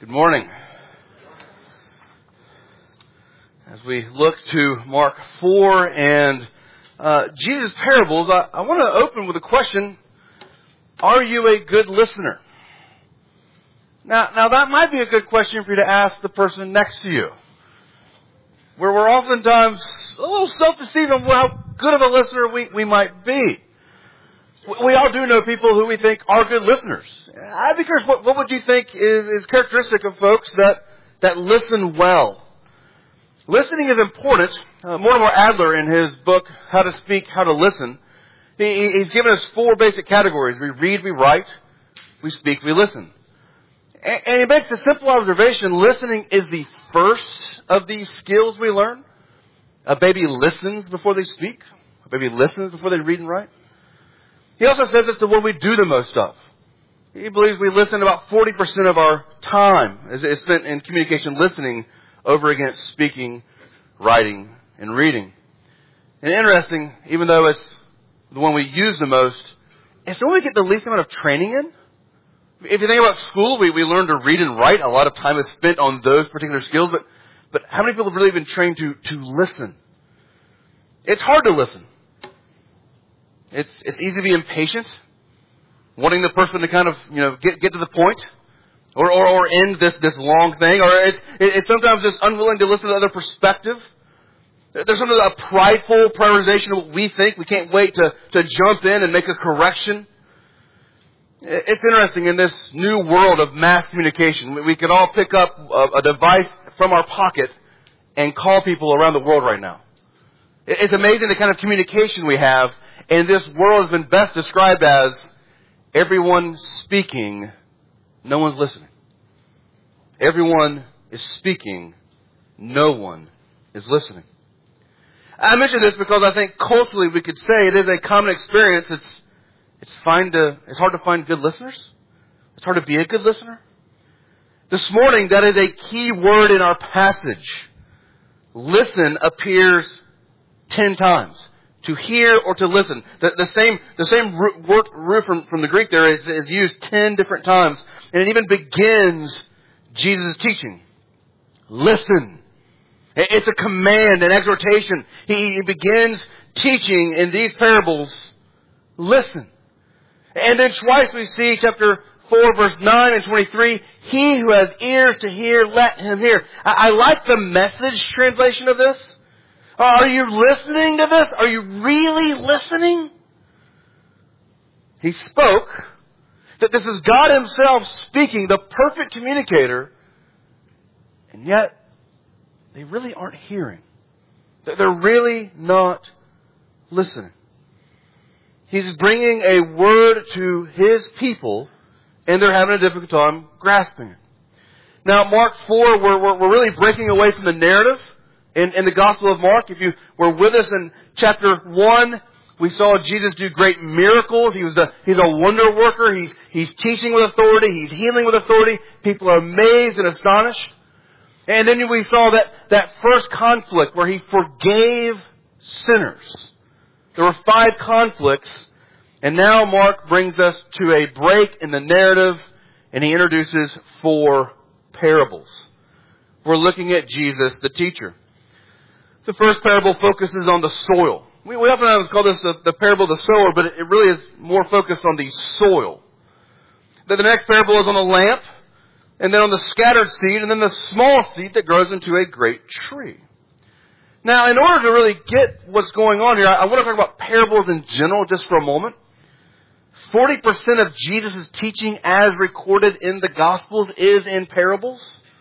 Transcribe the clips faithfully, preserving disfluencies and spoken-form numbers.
Good morning. As we look to Mark four and uh, Jesus' parables, I, I want to open with a question. Are you a good listener? Now, now that might be a good question for you to ask the person next to you. Where we're oftentimes a little self-deceived on how good of a listener we, we might be. We all do know people who we think are good listeners. I'd be curious, what, what would you think is, is characteristic of folks that, that listen well? Listening is important. Uh, Mortimer Adler, in his book, How to Speak, How to Listen, he, he's given us four basic categories. We read, we write, we speak, we listen. And, and he makes a simple observation. Listening is the first of these skills we learn. A baby listens before they speak. A baby listens before they read and write. He also says it's the one we do the most of. He believes we listen about forty percent of our time is spent in communication listening over against speaking, writing, and reading. And interesting, even though it's the one we use the most, it's the one we get the least amount of training in. If you think about school, we, we learn to read and write. A lot of time is spent on those particular skills. But, but how many people have really been trained to, to listen? It's hard to listen. It's it's easy to be impatient, wanting the person to kind of, you know, get get to the point, or or, or end this, this long thing, or it's it's sometimes just unwilling to listen to other perspective. There's something a prideful prioritization of what we think. We can't wait to to jump in and make a correction. It's interesting in this new world of mass communication. We, we can all pick up a, a device from our pocket and call people around the world right now. It's amazing the kind of communication we have. And this world has been best described as everyone speaking, no one's listening. Everyone is speaking, no one is listening. I mention this because I think culturally we could say it is a common experience. It's it's fine to it's hard to find good listeners. It's hard to be a good listener. This morning, that is a key word in our passage. Listen appears ten times. To hear or to listen. The, the same the same root, root from, from the Greek there is, is used ten different times. And it even begins Jesus' teaching. Listen. It's a command, an exhortation. He, he begins teaching in these parables. Listen. And then twice we see chapter four, verse nine and twenty-three. He who has ears to hear, let him hear. I, I like the Message translation of this. Are you listening to this? Are you really listening? He spoke that this is God Himself speaking, the perfect communicator, and yet they really aren't hearing. They're really not listening. He's bringing a word to His people, and they're having a difficult time grasping it. Now, Mark four, we're, we're, we're really breaking away from the narrative. In, in the Gospel of Mark, if you were with us in chapter one, we saw Jesus do great miracles. He was a, he's a wonder worker. He's, he's teaching with authority. He's healing with authority. People are amazed and astonished. And then we saw that, that first conflict where He forgave sinners. There were five conflicts. And now Mark brings us to a break in the narrative, and he introduces four parables. We're looking at Jesus, the teacher. The first parable focuses on the soil. We, we often call this the, the parable of the sower, but it, it really is more focused on the soil. Then the next parable is on the lamp, and then on the scattered seed, and then the small seed that grows into a great tree. Now, in order to really get what's going on here, I, I want to talk about parables in general just for a moment. forty percent of Jesus' teaching as recorded in the Gospels is in parables.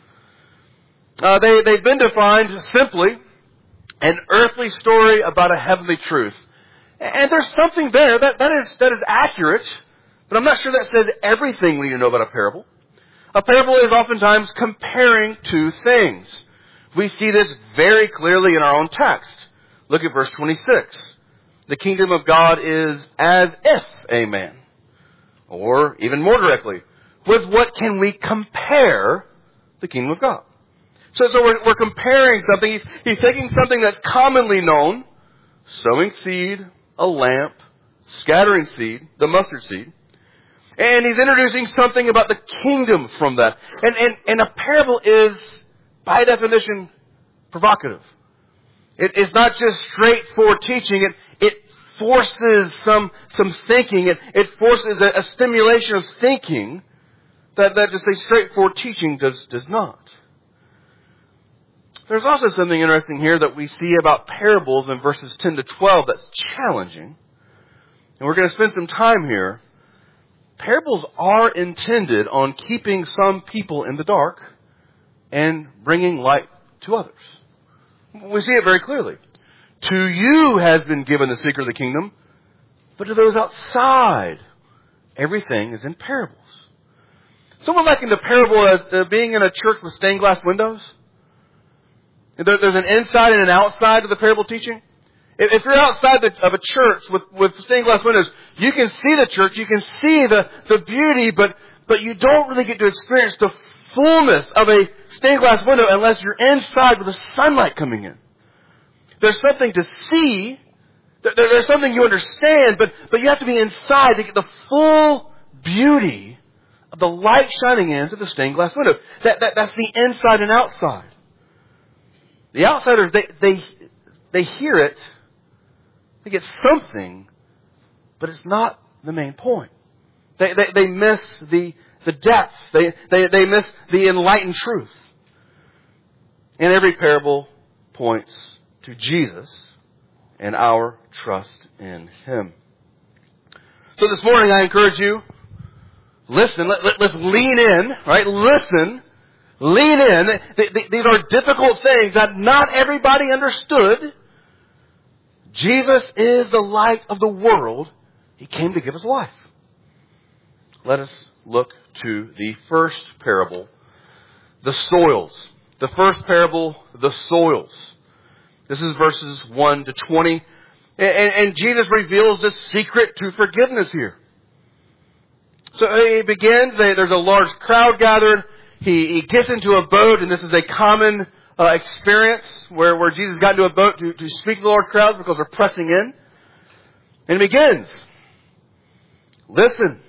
Uh, they, they've been defined simply an earthly story about a heavenly truth. And there's something there that, that is that is accurate, but I'm not sure that says everything we need to know about a parable. A parable is oftentimes comparing two things. We see this very clearly in our own text. Look at verse twenty-six. The kingdom of God is as if a man. Or even more directly, with what can we compare the kingdom of God? So, so we're, we're comparing something. He's, he's taking something that's commonly known, sowing seed, a lamp, scattering seed, the mustard seed, And he's introducing something about the kingdom from that. And, and, and a parable is, by definition, provocative. It, it's not just straightforward teaching. It, it forces some, some thinking. It, it forces a, a stimulation of thinking that, that just a straightforward teaching does, does not. There's also something interesting here that we see about parables in verses ten to twelve that's challenging. And we're going to spend some time here. Parables are intended on keeping some people in the dark and bringing light to others. We see it very clearly. To you has been given the secret of the kingdom, but to those outside, everything is in parables. Someone likened the parable as uh, being in a church with stained glass windows. There, there's an inside and an outside of the parable teaching. If, if you're outside the, of a church with, with stained glass windows, you can see the church, you can see the, the beauty, but, but you don't really get to experience the fullness of a stained glass window unless you're inside with the sunlight coming in. There's something to see, there, there's something you understand, but, but you have to be inside to get the full beauty of the light shining into the stained glass window. That, that, that's the inside and outside. The outsiders, they, they, they hear it, they get something, but it's not the main point. They, they, they miss the, the depth. They, they, they miss the enlightened truth. And every parable points to Jesus and our trust in Him. So this morning I encourage you, listen, let, let, let's lean in, right? Listen, lean in. These are difficult things that not everybody understood. Jesus is the light of the world. He came to give us life. Let us look to the first parable, the soils. The first parable, the soils. This is verses one to twenty. And, and Jesus reveals the secret to forgiveness here. So he begins, there's a large crowd gathered. He, he gets into a boat, and this is a common uh, experience where, where Jesus got into a boat to, to speak to the large crowds because they're pressing in. And he begins. Listen.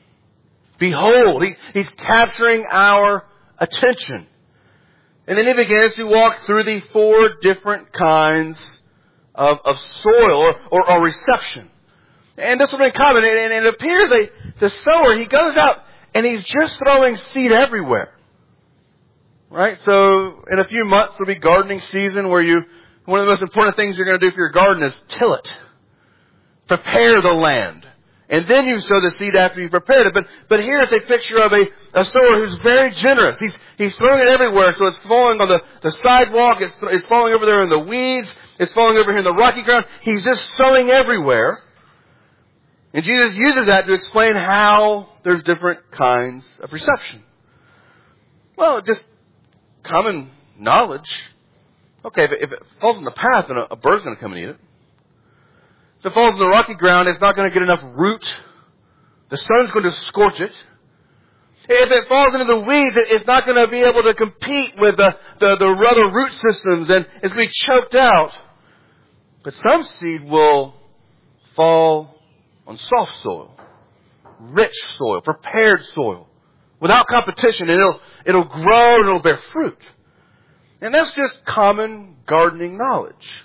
Behold. He, he's capturing our attention. And then he begins to walk through the four different kinds of, of soil or, or, or reception. And this will be common. And, and it appears that the sower, he goes out and he's just throwing seed everywhere. Right? So in a few months will be gardening season where you, one of the most important things you're going to do for your garden is till it. Prepare the land. And then you sow the seed after you've prepared it. But, but here is a picture of a, a sower who's very generous. He's, he's throwing it everywhere. So it's falling on the, the sidewalk. It's, it's falling over there in the weeds. It's falling over here in the rocky ground. He's just sowing everywhere. And Jesus uses that to explain how there's different kinds of reception. Well, just common knowledge. Okay, if it, if it falls in the path, then a, a bird's going to come and eat it. If it falls in the rocky ground, it's not going to get enough root. The sun's going to scorch it. If it falls into the weeds, it's not going to be able to compete with the, the, the other root systems, and it's going to be choked out. But some seed will fall on soft soil, rich soil, prepared soil, without competition, and it'll, it'll grow and it'll bear fruit. And that's just common gardening knowledge.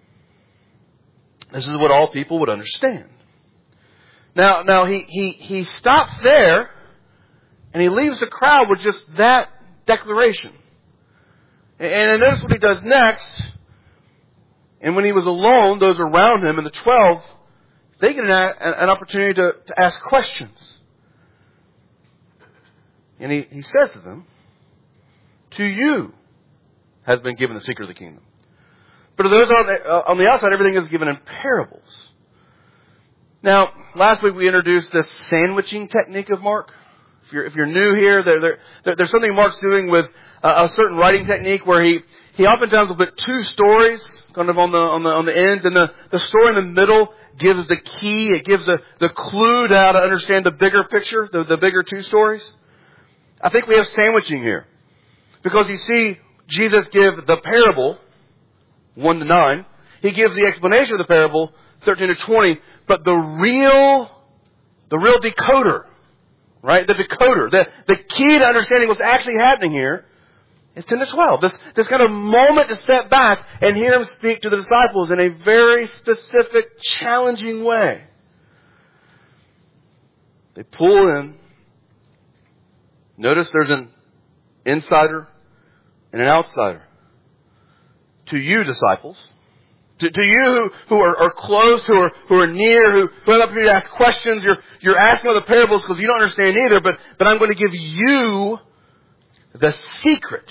This is what all people would understand. Now, now he, he, he stops there and he leaves the crowd with just that declaration. And, and notice what he does next. And when he was alone, those around him and the twelve, they get an, an opportunity to, to ask questions. And he, he says to them, to you has been given the secret of the kingdom. But to those on the, uh, on the outside, everything is given in parables. Now, last week we introduced the sandwiching technique of Mark. If you're, if you're new here, there, there, there, there's something Mark's doing with uh, a certain writing technique where he, he oftentimes will put two stories kind of on the, on the, on the ends, and the, the story in the middle gives the key, it gives the, the clue to how to understand the bigger picture, the, the bigger two stories. I think we have sandwiching here. Because you see Jesus give the parable, one to nine. He gives the explanation of the parable, thirteen to twenty. But the real, the real decoder, right? The decoder, the, the key to understanding what's actually happening here is ten to twelve. This, this kind of moment to step back and hear him speak to the disciples in a very specific, challenging way. They pull in. Notice there's an insider and an outsider. To you, disciples. To, to you who, who are, are close, who are, who are near, who, who have up here to ask questions. You're, you're asking all the parables because you don't understand either, but, but I'm going to give you the secret.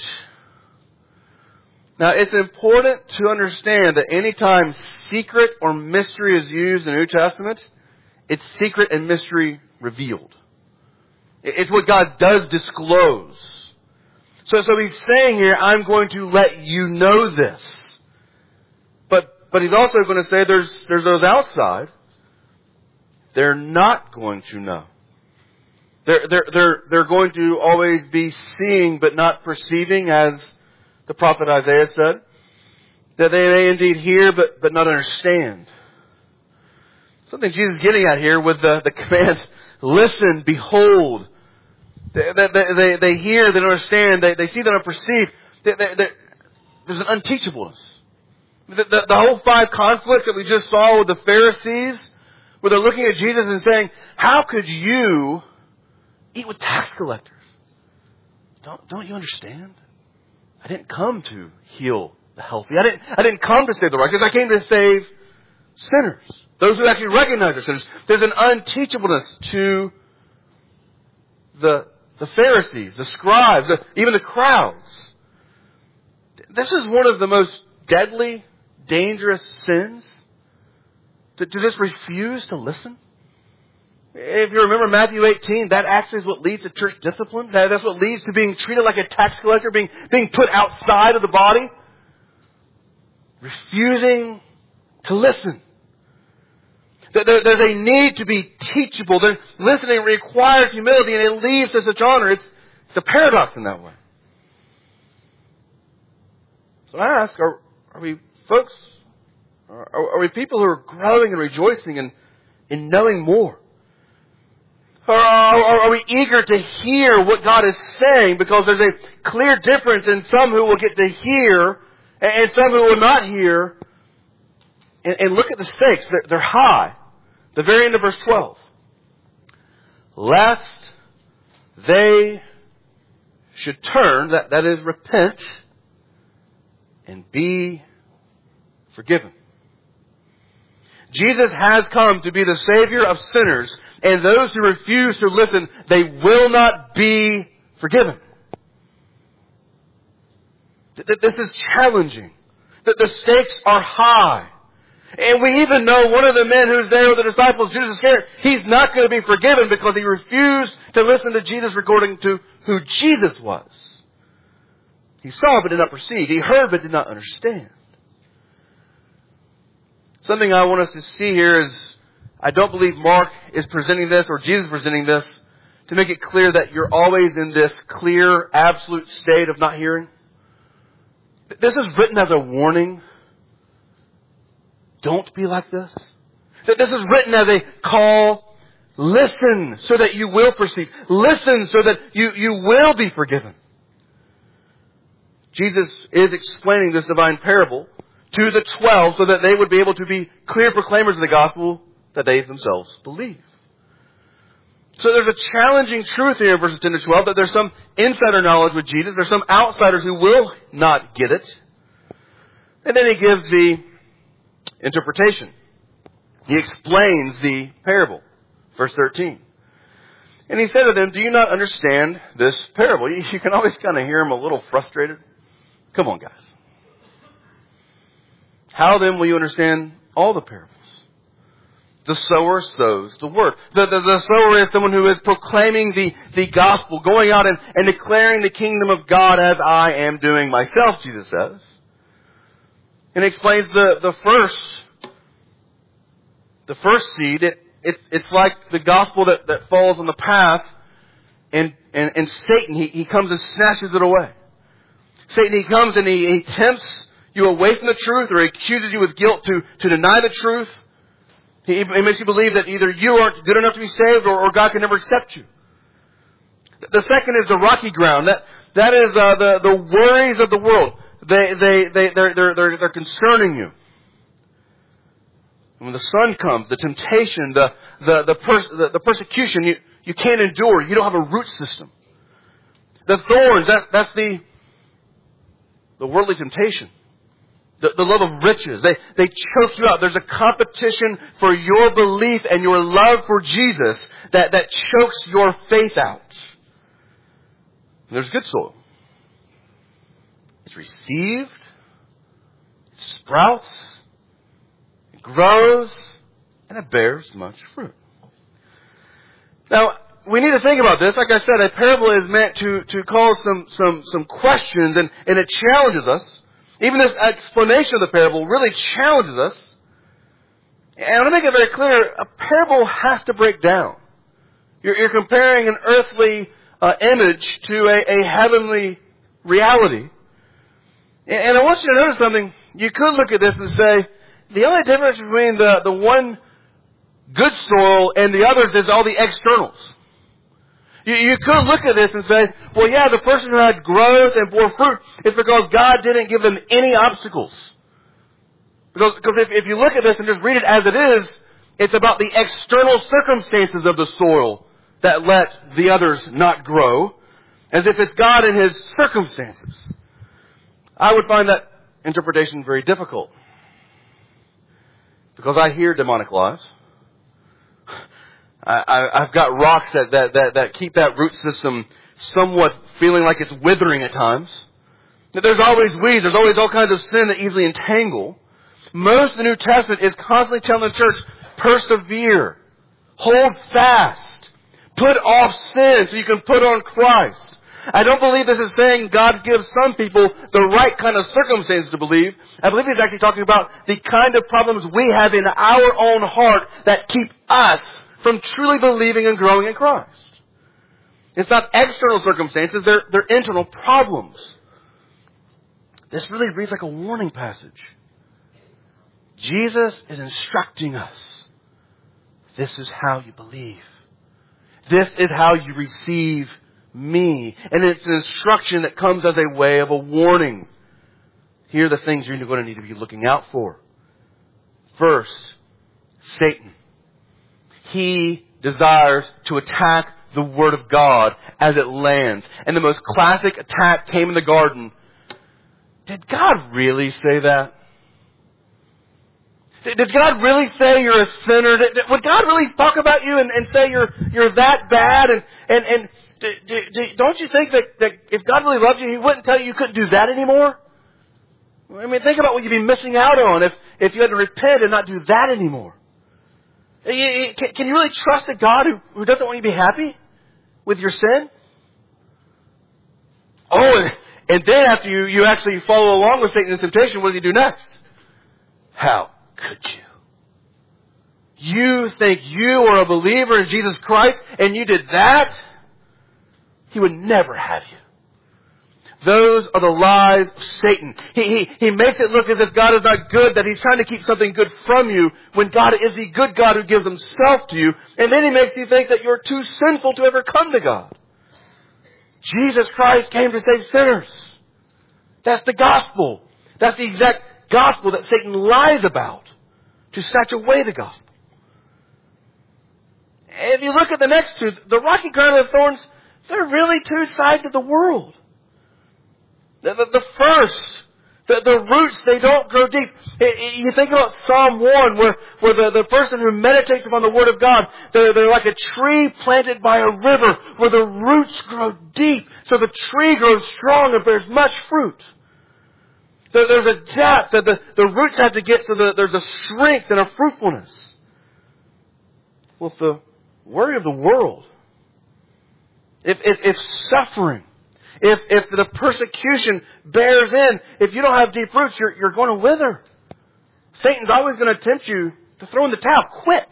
Now, it's important to understand that anytime secret or mystery is used in the New Testament, it's secret and mystery revealed. It's what God does disclose. So, so he's saying here, I'm going to let you know this. But, but he's also going to say there's, there's those outside. They're not going to know. They're, they're, they're, they're going to always be seeing but not perceiving, as the prophet Isaiah said. That they may indeed hear but, but not understand. Something Jesus is getting at here with the, the command, listen, behold. They, they, they, they hear, they don't understand, they, they see, they don't perceive. They, they, there's an unteachableness. The, the, the whole five conflicts that we just saw with the Pharisees, where they're looking at Jesus and saying, how could you eat with tax collectors? Don't, don't you understand? I didn't come to heal the healthy. I didn't, I didn't come to save the righteous. I came to save sinners. Those who actually recognize their sinners. There's an unteachableness to the, the Pharisees, the scribes, the, even the crowds. This is one of the most deadly, dangerous sins. To, to just refuse to listen. If you remember Matthew eighteen, that actually is what leads to church discipline. That, that's what leads to being treated like a tax collector, being, being put outside of the body. Refusing to listen. There, there's a need to be teachable. There, listening requires humility, and it leads to such honor. It's, it's a paradox in that way. So I ask, are, are we folks, are, are we people who are growing and rejoicing in, in knowing more? Or are, are we eager to hear what God is saying? Because there's a clear difference in some who will get to hear and some who will not hear. And, and look at the stakes. They're, they're high. The very end of verse twelve. Lest they should turn, that, that is repent, and be forgiven. Jesus has come to be the Savior of sinners, and those who refuse to listen, they will not be forgiven. This is challenging. The stakes are high. And we even know one of the men who's there with the disciples, Judas Iscariot, he's not going to be forgiven because he refused to listen to Jesus according to who Jesus was. He saw but did not perceive. He heard but did not understand. Something I want us to see here is, I don't believe Mark is presenting this or Jesus is presenting this to make it clear that you're always in this clear, absolute state of not hearing. This is written as a warning. Don't be like this. This is written as a call. Listen so that you will perceive. Listen so that you, you will be forgiven. Jesus is explaining this divine parable to the twelve so that they would be able to be clear proclaimers of the gospel that they themselves believe. So there's a challenging truth here in verses ten to twelve that there's some insider knowledge with Jesus. There's some outsiders who will not get it. And then he gives the interpretation. He explains the parable. Verse thirteen. And he said to them, do you not understand this parable? You, you can always kind of hear him a little frustrated. Come on, guys. How then will you understand all the parables? The sower sows the word. The, the, the sower is someone who is proclaiming the, the gospel, going out and, and declaring the kingdom of God as I am doing myself, Jesus says. And he explains the, the first, the first seed, it, it's, it's like the gospel that, that falls on the path, and, and, and Satan, he, he comes and snatches it away. Satan, he comes and he, he tempts you away from the truth, or he accuses you with guilt to, to deny the truth. He, he makes you believe that either you aren't good enough to be saved, or, or God can never accept you. The second is the rocky ground. That that is uh, the the worries of the world. They they they they're they're they're, they're concerning you. When the sun comes, the temptation, the the the, pers- the, the persecution, you, you can't endure. You don't have a root system. The thorns, that, that's the the worldly temptation. The, the love of riches. They they choke you out. There's a competition for your belief and your love for Jesus that, that chokes your faith out. And there's good soil. It's received. It sprouts. Grows, and it bears much fruit. Now, we need to think about this. Like I said, a parable is meant to, to cause some, some, some questions, and, and it challenges us. Even this explanation of the parable really challenges us. And I want to make it very clear, a parable has to break down. You're, you're comparing an earthly uh, image to a, a heavenly reality. And, and I want you to notice something. You could look at this and say, the only difference between the, the one good soil and the others is all the externals. You, you could look at this and say, well, yeah, the person who had growth and bore fruit is because God didn't give them any obstacles. Because, because if, if you look at this and just read it as it is, it's about the external circumstances of the soil that let the others not grow, as if it's God and His circumstances. I would find that interpretation very difficult. Because I hear demonic lies. I, I, I've got rocks that, that, that, that keep that root system somewhat feeling like it's withering at times. There's always weeds. There's always all kinds of sin that easily entangle. Most of the New Testament is constantly telling the church, persevere. Hold fast. Put off sin so you can put on Christ. I don't believe this is saying God gives some people the right kind of circumstances to believe. I believe He's actually talking about the kind of problems we have in our own heart that keep us from truly believing and growing in Christ. It's not external circumstances, they're, they're internal problems. This really reads like a warning passage. Jesus is instructing us. This is how you believe. This is how you receive me. And it's an instruction that comes as a way of a warning. Here are the things you're going to need to be looking out for. First, Satan. He desires to attack the Word of God as it lands. And the most classic attack came in the garden. Did God really say that? Did God really say you're a sinner? Did, would God really talk about you and, and say you're you're that bad? And and, and do, do, do, don't you think that, that if God really loved you, He wouldn't tell you you couldn't do that anymore? I mean, think about what you'd be missing out on if, if you had to repent and not do that anymore. Can, can you really trust a God who, who doesn't want you to be happy with your sin? Oh, and, and then after you, you actually follow along with Satan's temptation, what do you do next? How could you? You think you are a believer in Jesus Christ and you did that? He would never have you. Those are the lies of Satan. He, he, he makes it look as if God is not good, that He's trying to keep something good from you, when God is the good God who gives Himself to you. And then He makes you think that you're too sinful to ever come to God. Jesus Christ came to save sinners. That's the gospel. That's the exact gospel that Satan lies about, to snatch away the gospel. If you look at the next two, the rocky ground and the thorns, they're really two sides of the world. The, the, the first, the, the roots, they don't grow deep. It, it, you think about Psalm one, where, where the, the person who meditates upon the Word of God, they're, they're like a tree planted by a river, where the roots grow deep, so the tree grows strong and bears much fruit. There, there's a depth that the, the roots have to get, so that there's a strength and a fruitfulness. Well, if the worry of the world, if, if, if suffering, If if the persecution bears in, if you don't have deep roots, you're you're going to wither. Satan's always going to tempt you to throw in the towel. Quit.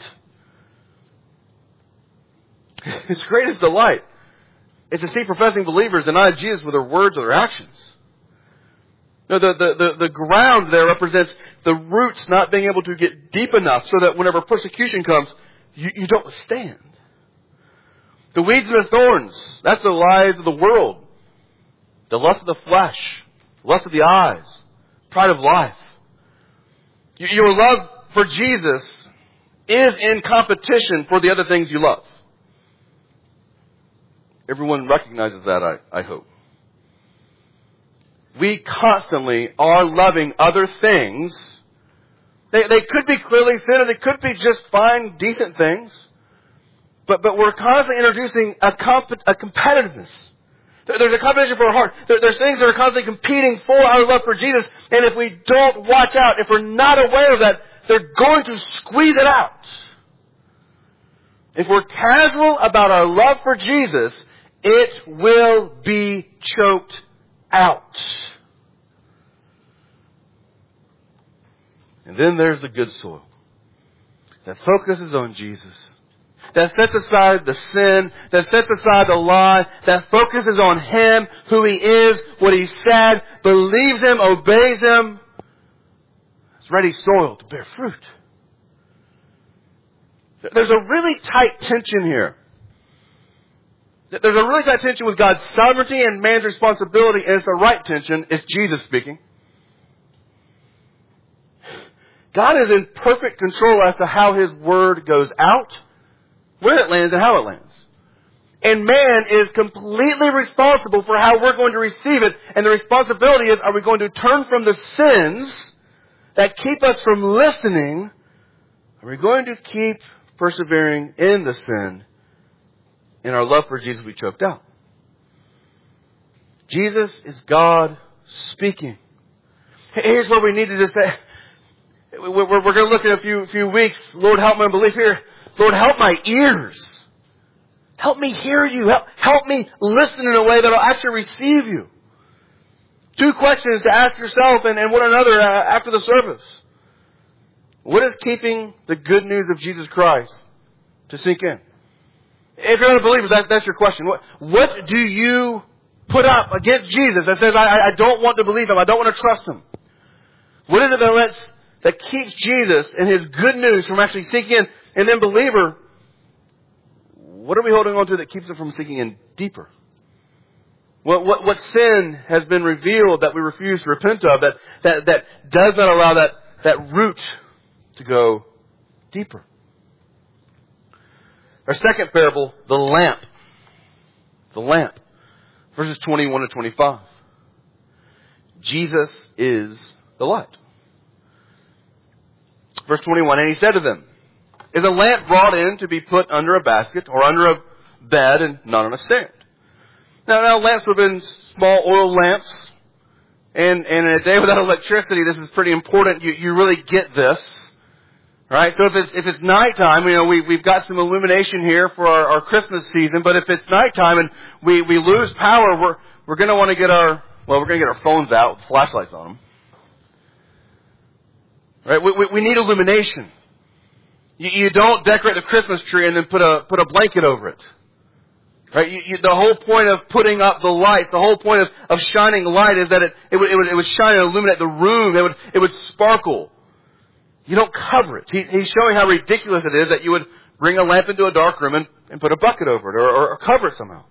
His greatest delight is to see professing believers deny Jesus with their words or their actions. No, the, the, the, the ground there represents the roots not being able to get deep enough so that whenever persecution comes, you, you don't withstand. The weeds and the thorns, that's the lies of the world. The lust of the flesh, lust of the eyes, pride of life. Your love for Jesus is in competition for the other things you love. Everyone recognizes that, I, I hope. We constantly are loving other things. They, they could be clearly sin, or they could be just fine, decent things. But, but we're constantly introducing a, comp, a competitiveness. There's a competition for our heart. There, there's things that are constantly competing for our love for Jesus. And if we don't watch out, if we're not aware of that, they're going to squeeze it out. If we're casual about our love for Jesus, it will be choked out. And then there's the good soil that focuses on Jesus, that sets aside the sin, that sets aside the lie, that focuses on Him, who He is, what He said, believes Him, obeys Him. It's ready soil to bear fruit. There's a really tight tension here. There's a really tight tension with God's sovereignty and man's responsibility, and it's the right tension. It's Jesus speaking. God is in perfect control as to how His Word goes out, where it lands, and how it lands. And man is completely responsible for how we're going to receive it. And the responsibility is, are we going to turn from the sins that keep us from listening? Are we going to keep persevering in the sin and our love for Jesus we choked out? Jesus is God speaking. Here's what we need to just say. We're, we're going to look in a few, few weeks. Lord, help my unbelief here. Lord, help my ears. Help me hear you. Help, help me listen in a way that will actually receive you. Two questions to ask yourself and, and one another uh, after the service. What is keeping the good news of Jesus Christ to sink in? If you're not a believer, that, that's your question. What, what do you put up against Jesus that says, I, I don't want to believe Him, I don't want to trust Him? What is it that lets that keeps Jesus and His good news from actually sinking in? And then, believer, what are we holding on to that keeps it from sinking in deeper? What, what, what sin has been revealed that we refuse to repent of, that, that, that does not allow that, that root to go deeper? Our second parable, the lamp. The lamp. Verses twenty-one to twenty-five. Jesus is the light. Verse twenty-one, and He said to them, is a lamp brought in to be put under a basket or under a bed and not on a stand? Now, now lamps would have been small oil lamps. And, and in a day without electricity, this is pretty important. You, you really get this. Right? So if it's, if it's nighttime, you know, we, we've got some illumination here for our, our Christmas season, but if it's nighttime and we, we lose power, we're, we're gonna want to get our, well, we're gonna get our phones out with flashlights on them. Right? We, we, we need illumination. You, you don't decorate the Christmas tree and then put a, put a blanket over it. Right? You, you, the whole point of putting up the lights, the whole point of, of shining light is that it, it would, it would, it would shine and illuminate the room. It would, it would sparkle. You don't cover it. He, he's showing how ridiculous it is that you would bring a lamp into a dark room and, and put a bucket over it or, or, or cover it somehow.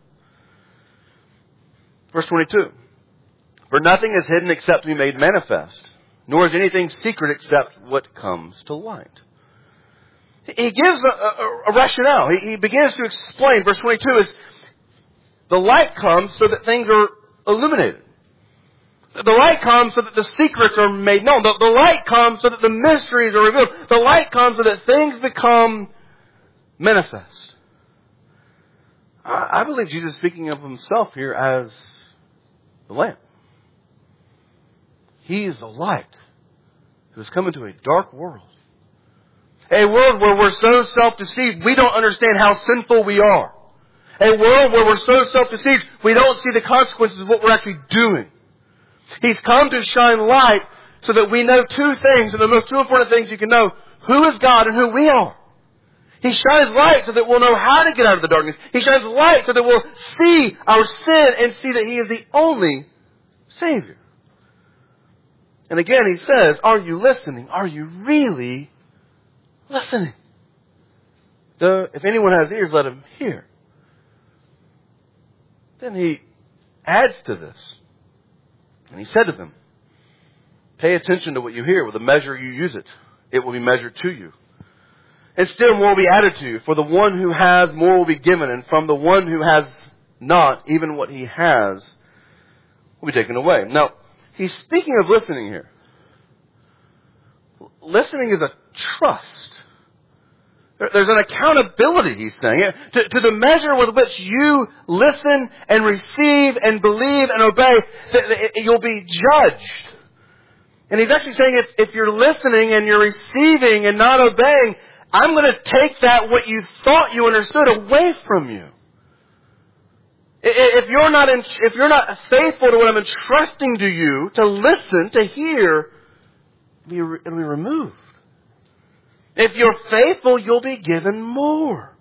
Verse twenty-two. For nothing is hidden except to be made manifest, nor is anything secret except what comes to light. He gives a, a, a rationale. He, he begins to explain. Verse twenty-two is, the light comes so that things are illuminated. The light comes so that the secrets are made known. The, the light comes so that the mysteries are revealed. The light comes so that things become manifest. I, I believe Jesus is speaking of Himself here as the lamp. He is the light who has come into a dark world. A world where we're so self-deceived, we don't understand how sinful we are. A world where we're so self-deceived, we don't see the consequences of what we're actually doing. He's come to shine light so that we know two things, and the most two important things you can know, who is God and who we are. He shines light so that we'll know how to get out of the darkness. He shines light so that we'll see our sin and see that He is the only Savior. And again, He says, are you listening? Are you really listening? The, if anyone has ears, let him hear Then he adds to this. And he said to them, pay attention to what you hear. With the measure you use it, it will be measured to you. And still more will be added to you. For the one who has, more will be given. And from the one who has not, even what he has will be taken away. Now, he's speaking of listening here. Listening is a trust. There's an accountability, he's saying. To, to the measure with which you listen and receive and believe and obey, you'll be judged. And he's actually saying if, if you're listening and you're receiving and not obeying, I'm going to take that what you thought you understood away from you. If you're not in, if you're not faithful to what I'm entrusting to you, to listen, to hear, it'll be, it'll be removed. If you're faithful, you'll be given more.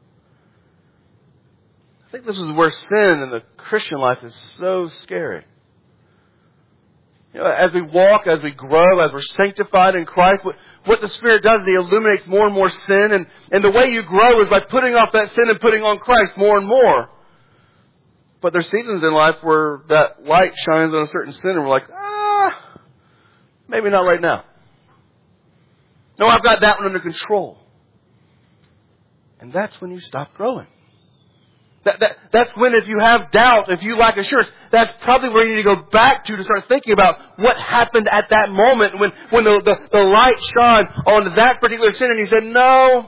I think this is where sin in the Christian life is so scary. You know, as we walk, as we grow, as we're sanctified in Christ, what, what the Spirit does is He illuminates more and more sin. And, and the way you grow is by putting off that sin and putting on Christ more and more. But there's seasons in life where that light shines on a certain sin and we're like, ah, maybe not right now. No, I've got that one under control. And that's when you stop growing. That, that, that's when if you have doubt, if you lack assurance, that's probably where you need to go back to to start thinking about what happened at that moment when, when the, the, the light shone on that particular sin and you said, no,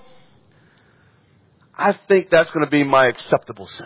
I think that's going to be my acceptable sin.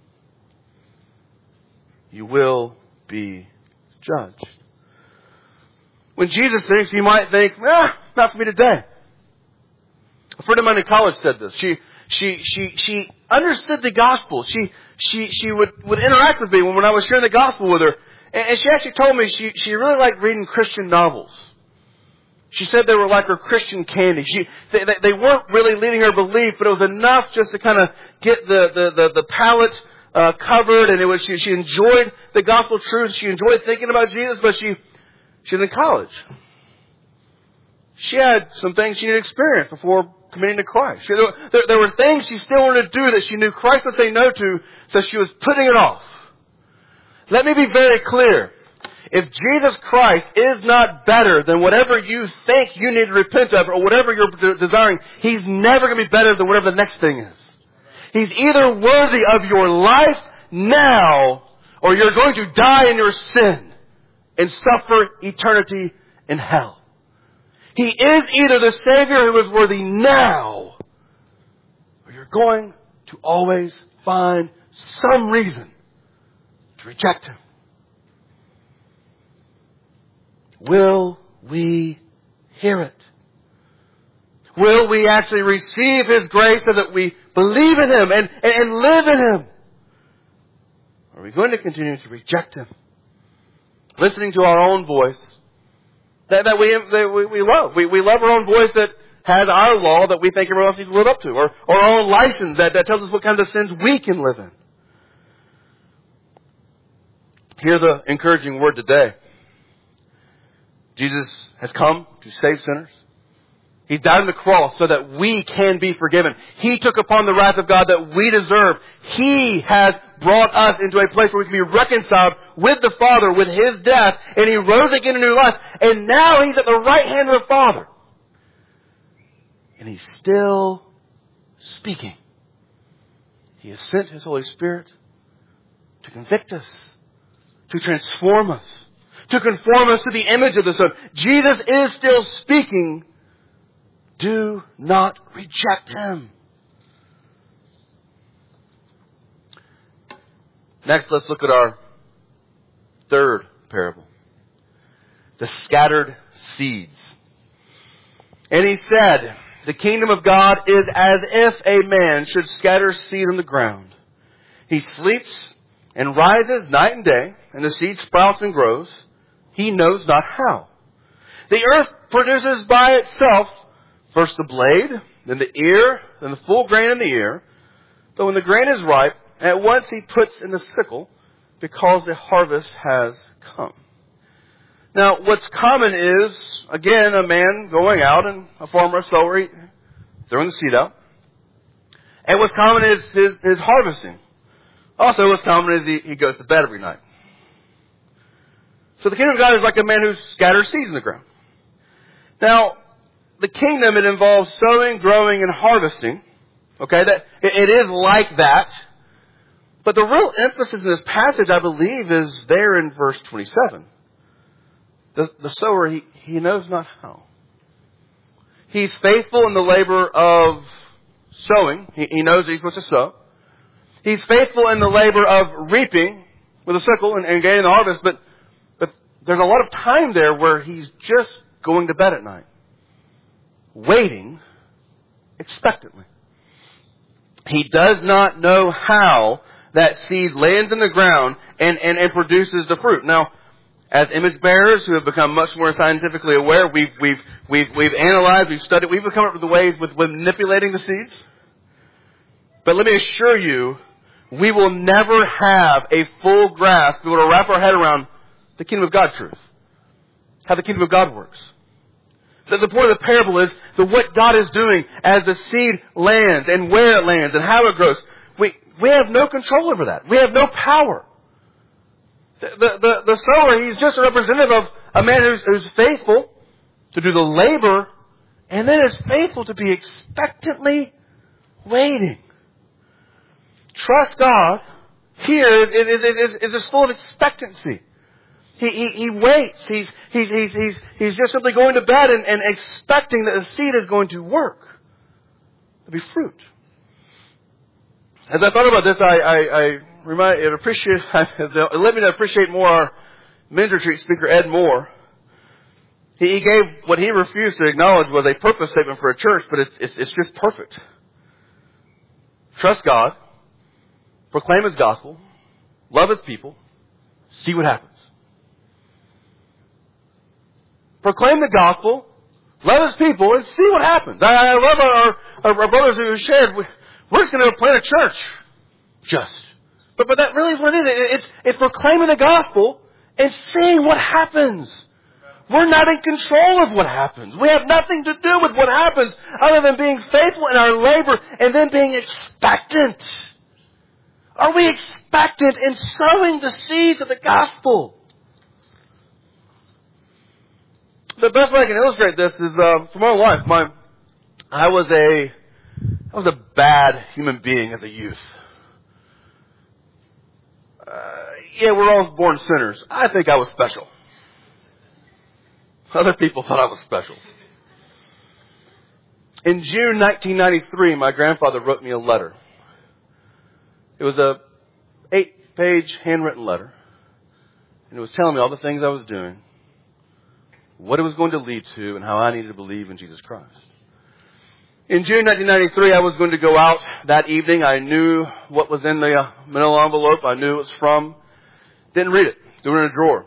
You will be judged. When Jesus thinks, you might think, ah, not for me today. A friend of mine in college said this. She, she, she, she understood the gospel. She, she, she would, would interact with me when, when I was sharing the gospel with her. And, and she actually told me she, she really liked reading Christian novels. She said they were like her Christian candy. She, they, they weren't really leading her belief, but it was enough just to kind of get the, the, the, the palate uh, covered. And it was, she, she enjoyed the gospel truth. She enjoyed thinking about Jesus, but she, she was in college. She had some things she needed to experience before committing to Christ. She, there, there were things she still wanted to do that she knew Christ would say no to, so she was putting it off. Let me be very clear. If Jesus Christ is not better than whatever you think you need to repent of or whatever you're de- desiring, He's never going to be better than whatever the next thing is. He's either worthy of your life now or you're going to die in your sin and suffer eternity in hell. He is either the Savior who is worthy now, or you're going to always find some reason to reject Him. Will we hear it? Will we actually receive His grace so that we believe in Him and, and, and live in Him? Or are we going to continue to reject Him? Listening to our own voice that, that, we, that we, we love. We, we love our own voice that has our law that we think everyone else needs to live up to. Or, or our own license that, that tells us what kinds of sins we can live in. Hear the encouraging word today. Jesus has come to save sinners. He died on the cross so that we can be forgiven. He took upon the wrath of God that we deserve. He has brought us into a place where we can be reconciled with the Father, with His death, and He rose again in new life. And now He's at the right hand of the Father. And He's still speaking. He has sent His Holy Spirit to convict us, to transform us, to conform us to the image of the Son. Jesus is still speaking. Do not reject Him. Next, let's look at our third parable. The scattered seeds. And He said, the kingdom of God is as if a man should scatter seed on the ground. He sleeps and rises night and day, and the seed sprouts and grows. He knows not how. The earth produces by itself first the blade, then the ear, then the full grain in the ear. But when the grain is ripe, at once he puts in the sickle, because the harvest has come. Now, what's common is, again, a man going out and a farmer, a sower, throwing the seed out. And what's common is his, his harvesting. Also, what's common is he, he goes to bed every night. So the kingdom of God is like a man who scatters seeds in the ground. Now, the kingdom, it involves sowing, growing, and harvesting. Okay, that it, it is like that. But the real emphasis in this passage, I believe, is there in verse twenty-seven. The, the sower, he, he knows not how. He's faithful in the labor of sowing. He, he knows that he's supposed to sow. He's faithful in the labor of reaping with a sickle and, and gaining the harvest. But, but there's a lot of time there where he's just going to bed at night, waiting expectantly. He does not know how that seed lands in the ground and, and, and produces the fruit. Now, as image bearers who have become much more scientifically aware, we've, we've, we've, we've analyzed, we've studied, we've come up with the ways with, with manipulating the seeds. But let me assure you, we will never have a full grasp, be able to wrap our head around the kingdom of God truth. How the kingdom of God works. So the point of the parable is that what God is doing as the seed lands and where it lands and how it grows. We, we have no control over that. We have no power. The, the, the, the sower, he's just a representative of a man who's, who's faithful to do the labor and then is faithful to be expectantly waiting. Trust God here is, is, is, is, is full of expectancy. He, he, he waits. He's, he's, he's, he's, he's just simply going to bed and, and expecting that the seed is going to work. To be fruit. As I thought about this, I, I, I remind, it appreciate, it led me to appreciate more our men's retreat speaker, Ed Moore. He, he gave what he refused to acknowledge was a purpose statement for a church, but it's, it's, it's just perfect. Trust God. Proclaim His gospel. Love His people. See what happens. Proclaim the gospel. Love His people and see what happens. I, I love our, our, our brothers who shared, we're just going to plant a church. Just. But, but that really is what it is. It's, it's proclaiming the gospel and seeing what happens. We're not in control of what happens. We have nothing to do with what happens other than being faithful in our labor and then being expectant. Are we expectant in sowing the seeds of the gospel? The best way I can illustrate this is uh, from my own life. My, I was a, I was a bad human being as a youth. Uh, yeah, we're all born sinners. I think I was special. Other people thought I was special. In June nineteen ninety-three, my grandfather wrote me a letter. It was a eight-page handwritten letter. And it was telling me all the things I was doing, what it was going to lead to, and how I needed to believe in Jesus Christ. In June nineteen ninety-three, I was going to go out that evening. I knew what was in the uh, manila envelope. I knew it was from. Didn't read it. Threw it in a drawer.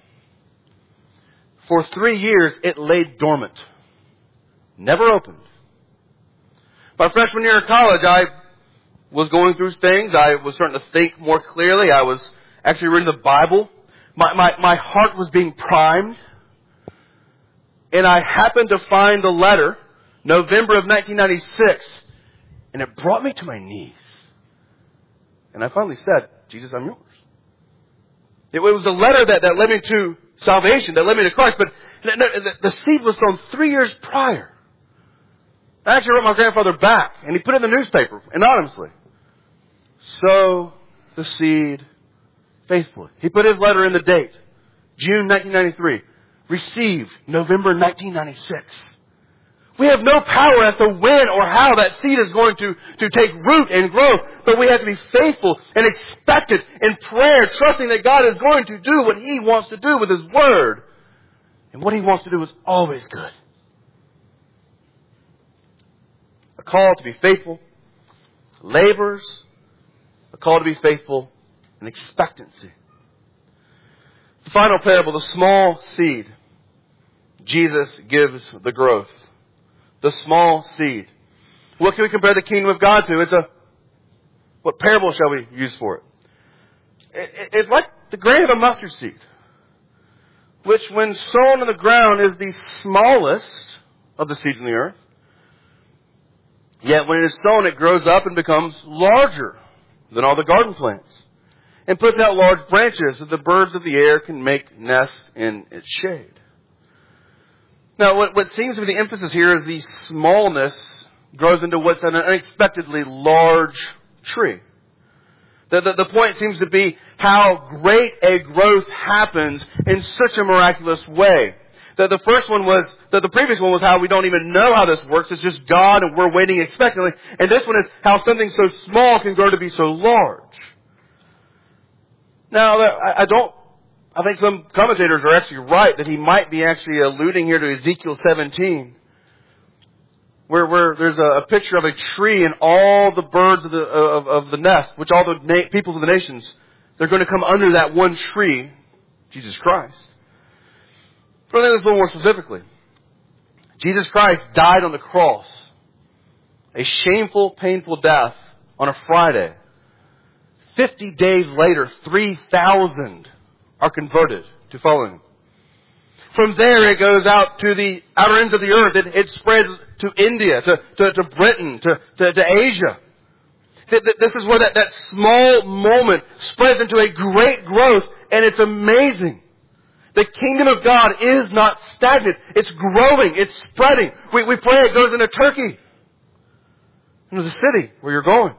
For three years, it lay dormant. Never opened. My freshman year of college, I was going through things. I was starting to think more clearly. I was actually reading the Bible. My, my, my heart was being primed. And I happened to find the letter, November of nineteen ninety-six, and it brought me to my knees. And I finally said, Jesus, I'm yours. It was a letter that, that led me to salvation, that led me to Christ, but the, the seed was sown three years prior. I actually wrote my grandfather back, and he put it in the newspaper, anonymously. Sow the seed faithfully. He put his letter in the date, June nineteen ninety-three. Received November nineteen ninety-six. We have no power as to when or how that seed is going to, to take root and grow, but we have to be faithful and expectant in prayer, trusting that God is going to do what He wants to do with His Word. And what He wants to do is always good. A call to be faithful, labors, a call to be faithful, and expectancy. The final parable, the small seed. Jesus gives the growth. The small seed. What can we compare the kingdom of God to? It's a, what parable shall we use for it? It's like the grain of a mustard seed, which when sown on the ground is the smallest of the seeds in the earth. Yet when it is sown, it grows up and becomes larger than all the garden plants. and puts out large branches so the birds of the air can make nests in its shade. Now, what, what seems to be the emphasis here is the smallness grows into what's an unexpectedly large tree. The, the, the point seems to be how great a growth happens in such a miraculous way. The, the first one was, the, the previous one was how we don't even know how this works. It's just God and we're waiting expectantly. And this one is how something so small can grow to be so large. Now, I, I don't, I think some commentators are actually right that he might be actually alluding here to Ezekiel seventeen. Where, where there's a, a picture of a tree and all the birds of the, of, of the nest, which all the na- peoples of the nations, they're going to come under that one tree, Jesus Christ. But I think this a little more specifically. Jesus Christ died on the cross. A shameful, painful death on a Friday. Fifty days later, three thousand are converted to following Him. From there, it goes out to the outer ends of the earth. It, it spreads to India, to, to, to Britain, to, to, to Asia. This is where that, that small moment spreads into a great growth, and it's amazing. The kingdom of God is not stagnant. It's growing. It's spreading. We, we pray it goes into Turkey, into the city where you're going.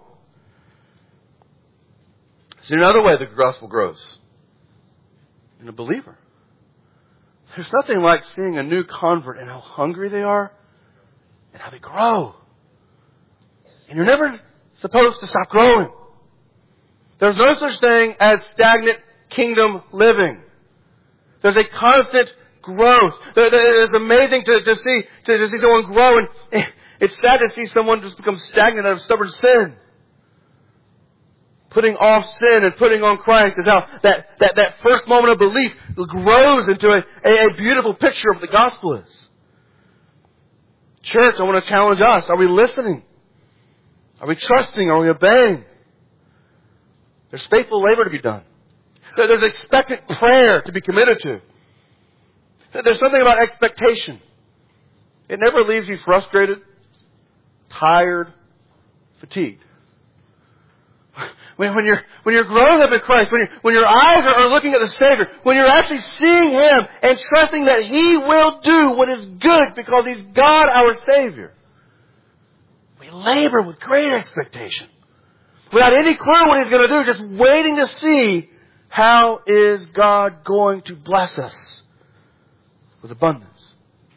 See, another way the gospel grows in a believer. There's nothing like seeing a new convert and how hungry they are and how they grow. And you're never supposed to stop growing. There's no such thing as stagnant kingdom living. There's a constant growth. It's amazing to, to see to, to see someone grow, and it's sad to see someone just become stagnant out of stubborn sin. Putting off sin and putting on Christ is how that, that, that first moment of belief grows into a, a, a beautiful picture of what the gospel is. Church, I want to challenge us. Are we listening? Are we trusting? Are we obeying? There's faithful labor to be done. There's expectant prayer to be committed to. There's something about expectation. It never leaves you frustrated, tired, fatigued. When, when you're when you're growing up in Christ, when, you're, when your eyes are, are looking at the Savior, when you're actually seeing Him and trusting that He will do what is good because He's God our Savior, we labor with great expectation. Without any clue what He's going to do, just waiting to see how is God going to bless us with abundance.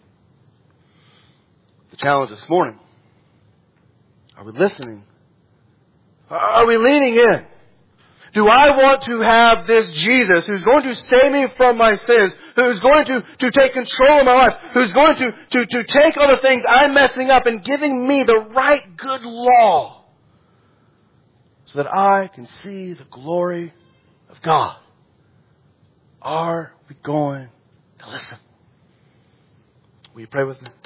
The challenge this morning, are we listening? Are we leaning in? Do I want to have this Jesus who's going to save me from my sins, who's going to, to take control of my life, who's going to, to, to take all the things I'm messing up and giving me the right good law so that I can see the glory of God? Are we going to listen? Will you pray with me?